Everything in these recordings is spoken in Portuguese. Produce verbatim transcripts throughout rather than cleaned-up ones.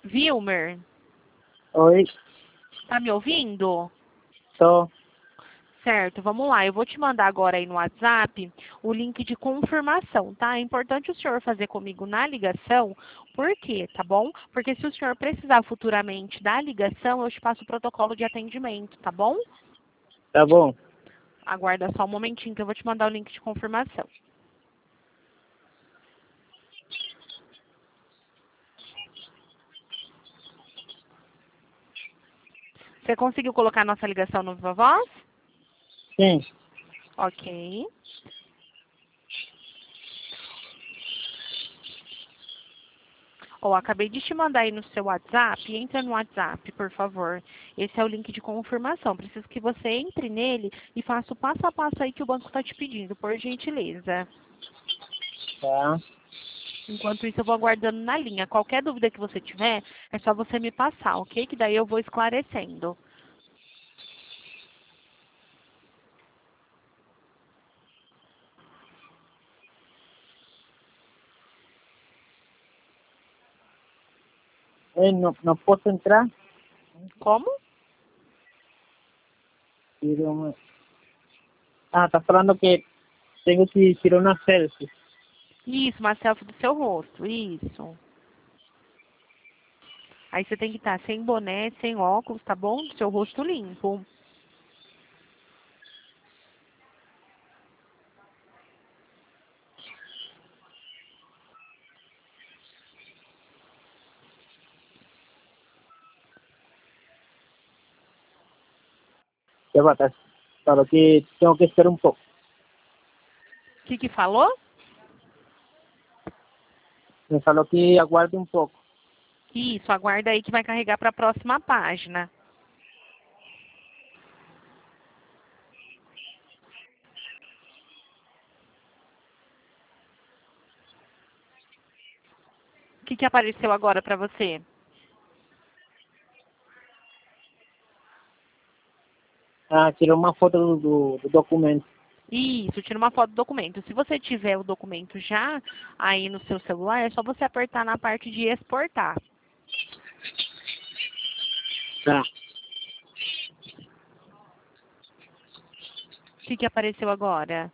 Vilmer, Oi, tá me ouvindo? tô. Certo, vamos lá. Eu vou te mandar agora aí no WhatsApp o link de confirmação, tá? É importante o senhor fazer comigo na ligação. Por quê, tá bom? Porque se o senhor precisar futuramente da ligação, eu te passo o protocolo de atendimento, tá bom? Tá bom. Aguarda só um momentinho que eu vou te mandar o link de confirmação. Você conseguiu colocar a nossa ligação no Viva Voz? Sim. Ok. Ó, acabei de te mandar aí no seu WhatsApp. Entra no WhatsApp, por favor. Esse é o link de confirmação. Preciso que você entre nele e faça o passo a passo aí que o banco está te pedindo, por gentileza. Tá. Enquanto isso, eu vou aguardando na linha. Qualquer dúvida que você tiver, é só você me passar, ok? Que daí eu vou esclarecendo. Eh, no, no posso entrar? Como? Tiro uma- Ah, tá falando que tenho que tirar uma selfie. Isso, uma selfie do seu rosto. Isso. Aí você tem que estar sem boné, sem óculos, tá bom? Do seu rosto limpo. Já vai, tá. Falou que tenho que esperar um pouco. O que que falou? Me falou que aguarde um pouco. Isso, aguarda aí que vai carregar para a próxima página. O que que apareceu agora para você? Ah, tirou uma foto do, do, do documento. Isso, tira uma foto do documento. Se você tiver o documento já aí no seu celular, é só você apertar na parte de exportar. Tá. O que que apareceu agora?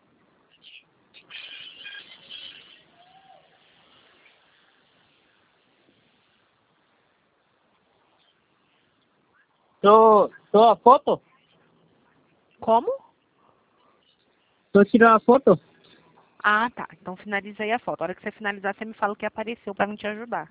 Tô, tô a foto? Como? Tô tirando a foto? Ah, tá. Então finaliza aí a foto. A hora que você finalizar, você me fala o que apareceu para não te ajudar.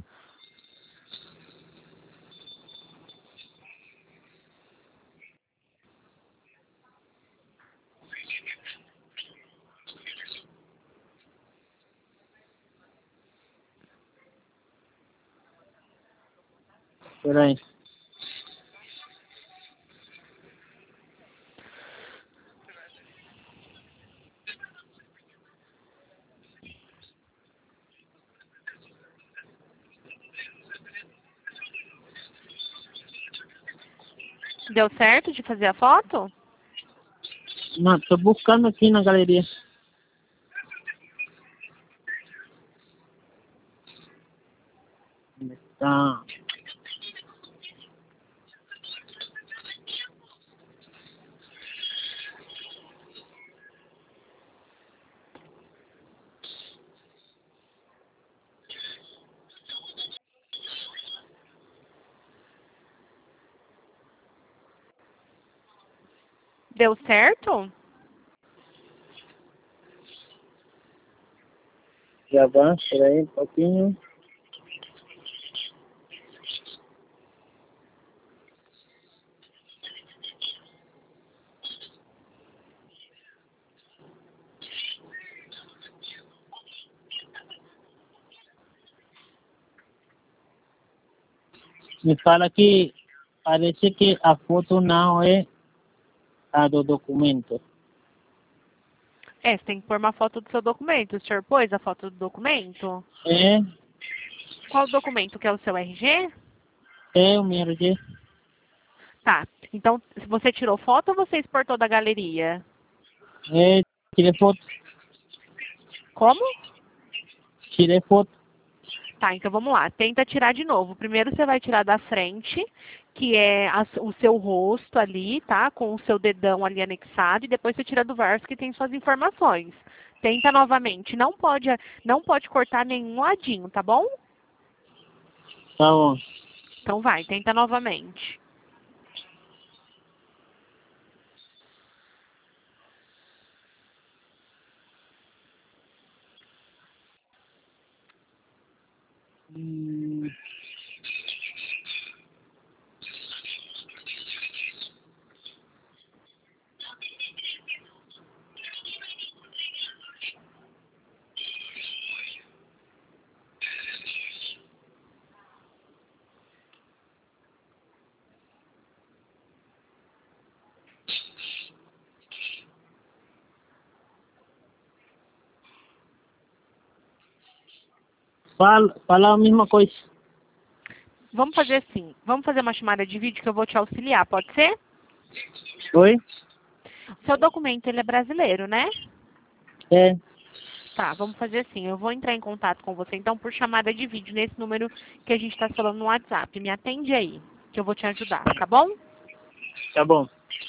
Peraí. Deu certo de fazer a foto? Não, tô buscando aqui na galeria. Tá. Deu certo? Já vai, peraí um pouquinho. Me fala que parece que a foto não é a do documento. É, você tem que pôr uma foto do seu documento. O senhor pôs a foto do documento? É, Qual documento? Que é o seu R G? é o meu R G. Tá. Então, se você tirou foto ou você exportou da galeria? É, tirei foto, Como? tirei foto. Tá, então vamos lá. Tenta tirar de novo. Primeiro você vai tirar da frente, que é a- o seu rosto ali, tá? Com o seu dedão ali anexado. E depois você tira do verso, que tem suas informações. Tenta novamente. Não pode, não pode cortar nenhum ladinho, tá bom? Tá bom. Então vai, tenta novamente. Hum, Fala, fala a mesma coisa. Vamos fazer assim. Vamos fazer uma chamada de vídeo que eu vou te auxiliar, pode ser? Oi? Seu documento, ele é brasileiro, né? É, Tá, vamos fazer assim. Eu vou entrar em contato com você, então, por chamada de vídeo, nesse número que a gente está falando no WhatsApp. Me atende aí, que eu vou te ajudar, tá bom? tá bom.